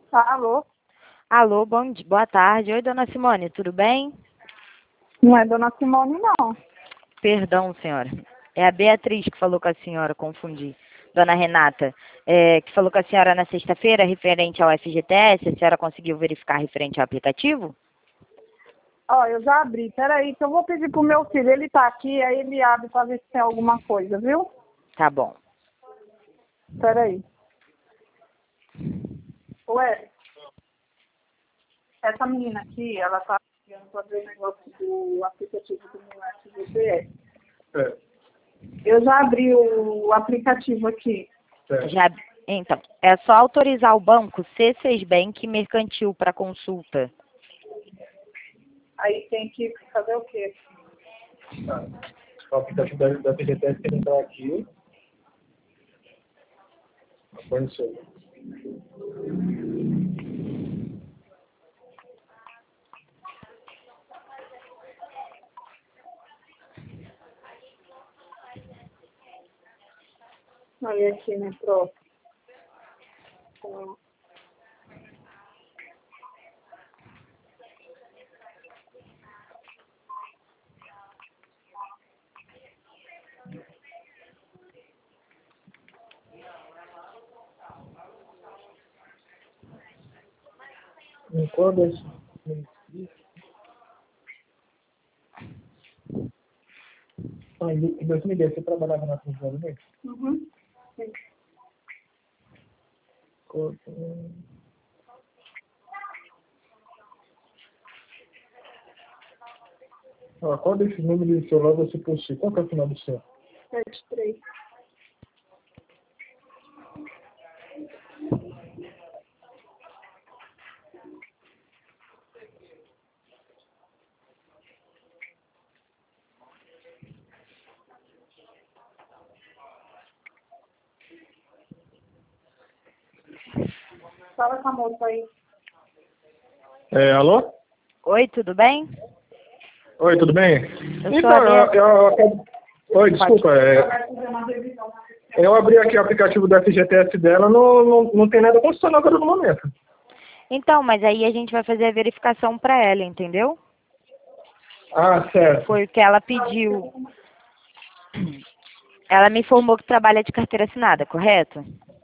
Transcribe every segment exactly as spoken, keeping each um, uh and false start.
Alô? Alô, bom dia, boa tarde. Oi, dona Simone, tudo bem? Não é dona Simone, não. Perdão, senhora. É a Beatriz que falou com a senhora, confundi. Dona Renata, é, que falou com a senhora na sexta-feira, referente ao F G T S, a senhora conseguiu verificar referente ao aplicativo? Ó, eu já abri. Peraí, que eu vou pedir pro meu filho. Ele tá aqui, aí ele abre pra ver se tem alguma coisa, viu? Tá bom. Peraí. Ué, essa menina aqui, ela tá ligando pra ver o negócio do aplicativo do meu F G T S. É, Eu já abri o aplicativo aqui. é. Já, então, é só autorizar o banco C seis Bank Mercantil para consulta. Aí tem que fazer o quê? Tá. O aplicativo da, da F G T S tem que entrar aqui. Apareceu. Aí aqui, né, pronto. Então, Quando esse... Ah, em dois mil e dez você trabalhava na Função, né? Uhum. Sim. Ah, qual desses números de celular você possui? Qual que é o final do seu? Sete, três. Fala com a moça aí. É, alô? Oi, tudo bem? Oi, tudo bem? Eu sou Então, a eu, Bea- eu, acabo- Oi, desculpa. É, Vai fazer uma revisão. eu abri aqui o aplicativo do F G T S dela, não, não, não tem nada funcionando agora no momento. Então, mas aí a gente vai fazer a verificação para ela, entendeu? Ah, certo. Foi o que ela pediu. Ela me informou que trabalha de carteira assinada, correto?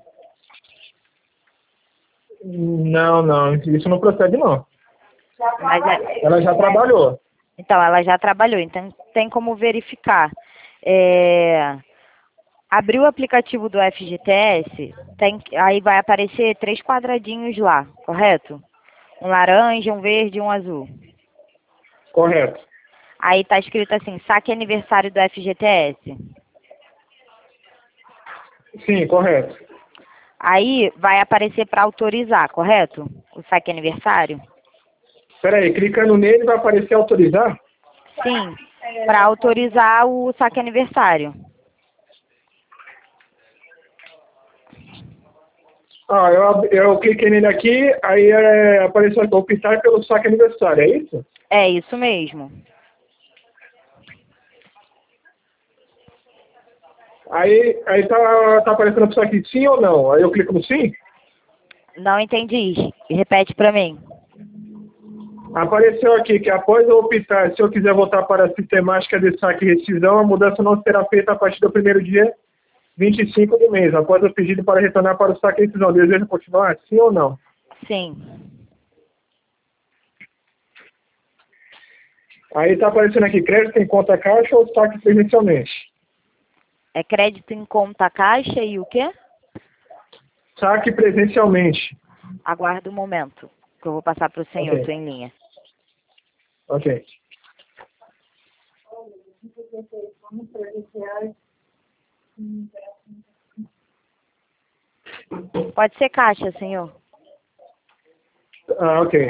Não, não, isso não procede não. Mas é- Ela já trabalhou. então, ela já trabalhou, então tem como verificar. É, abriu o aplicativo do F G T S, tem, aí vai aparecer três quadradinhos lá, correto? Um laranja, um verde e um azul. Correto. Aí tá escrito assim, saque aniversário do F G T S. Sim, correto. Aí vai aparecer para autorizar, correto? O saque aniversário? Peraí, clicando nele vai aparecer autorizar? Sim, para autorizar o saque aniversário. Ah, eu, ab- eu cliquei nele aqui, aí é, apareceu aqui, optar pelo saque aniversário, é isso? É isso mesmo. Aí, aí tá, tá aparecendo a opção aqui, sim ou não? Aí eu clico no sim, Não entendi. Repete para mim. apareceu aqui que após eu optar, se eu quiser voltar para a sistemática de saque e rescisão, a mudança não será feita a partir do primeiro dia vinte e cinco do mês, após o pedido para retornar para o saque e rescisão. Deseja continuar, sim ou não? Sim. Aí tá aparecendo aqui, crédito em conta caixa ou saque presencialmente? É crédito em conta caixa e o quê? Saque presencialmente. Aguarda um momento, que eu vou passar para o senhor, Ok, estou em linha. ok. Pode ser caixa, senhor. Ah, ok.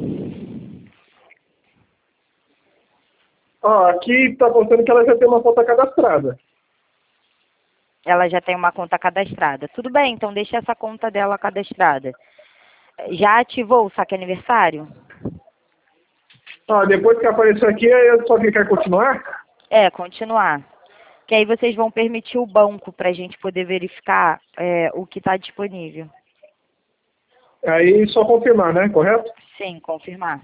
Ó, aqui tá mostrando que ela já tem uma conta cadastrada. Ela já tem uma conta cadastrada. Tudo bem, então deixa essa conta dela cadastrada. Já ativou o saque aniversário? Ó, depois que apareceu aqui, aí eu só clicar em continuar. É, continuar. Que aí vocês vão permitir o banco para a gente poder verificar é, o que está disponível. Aí só confirmar, né? Correto? Sim, confirmar.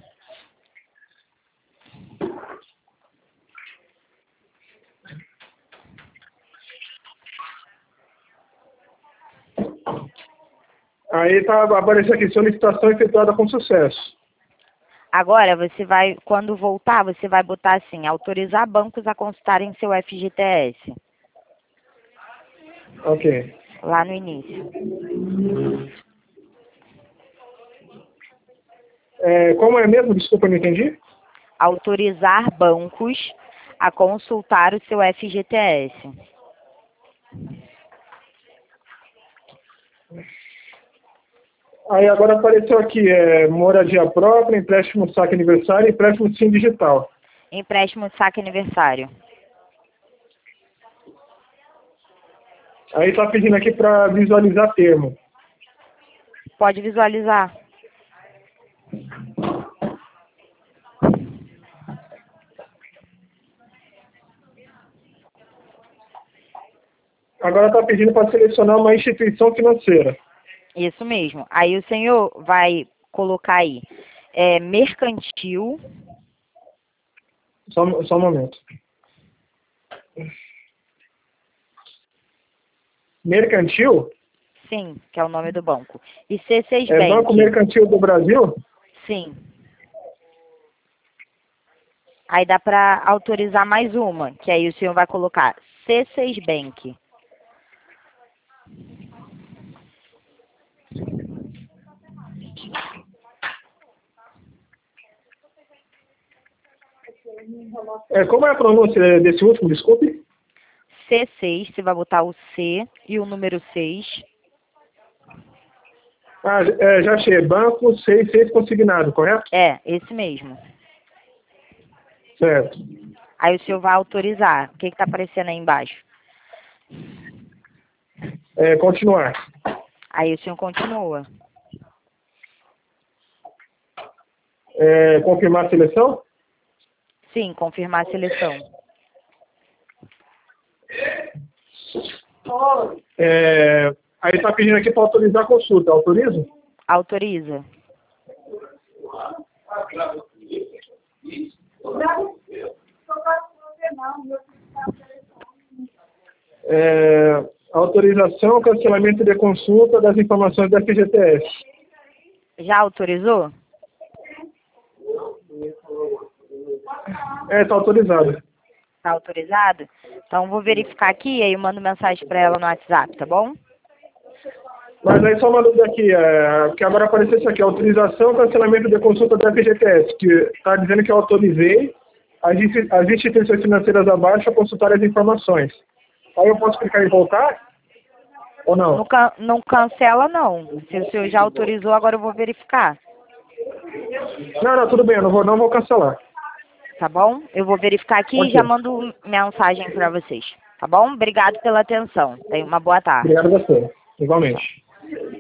Aí tá aparecendo aqui, solicitação efetuada com sucesso. Agora, você vai, quando voltar, você vai botar assim, autorizar bancos a consultarem seu F G T S. Ok. Lá no início. É, como é mesmo? Desculpa, eu não entendi. Autorizar bancos a consultar o seu F G T S. Aí agora apareceu aqui, é, moradia própria, empréstimo saque aniversário e empréstimo sim digital. Empréstimo de saque aniversário. Aí tá pedindo aqui para visualizar termo. Pode visualizar. Agora tá pedindo para selecionar uma instituição financeira. Isso mesmo. Aí o senhor vai colocar aí, é, mercantil. Só, só um momento. Mercantil? Sim, que é o nome do banco. E C seis É Bank. Banco Mercantil do Brasil? Sim. Aí dá para autorizar mais uma, que aí o senhor vai colocar C seis Bank. É, como é a pronúncia desse último, desculpe? C seis, você vai botar o C e o número seis. Ah, é, já achei. Banco seis seis consignado, correto? É, esse mesmo. Certo. Aí o senhor vai autorizar. O que está aparecendo aí embaixo? É, continuar. Aí o senhor continua. É, confirmar a seleção? Sim, confirmar a seleção. É, aí está pedindo aqui para autorizar a consulta. Autorizo? Autoriza. É, autorização, cancelamento de consulta das informações da F G T S. Já autorizou? É, está autorizado. Tá autorizado? Então vou verificar aqui e aí eu mando mensagem para ela no WhatsApp, tá bom? Mas aí só uma dúvida aqui, é, que agora apareceu isso aqui, autorização, cancelamento de consulta da F G T S, que está dizendo que eu autorizei as, insti- as instituições financeiras abaixo a consultar as informações. Aí eu posso clicar em voltar? Ou não? Não, can- não cancela não. Se o senhor já autorizou, agora eu vou verificar. Não, não, tudo bem, eu não vou, não vou cancelar. Tá bom? Eu vou verificar aqui Ok. e já mando mensagem para vocês. Tá bom? Obrigado pela atenção. Tenha uma boa tarde. Obrigado a você. Igualmente.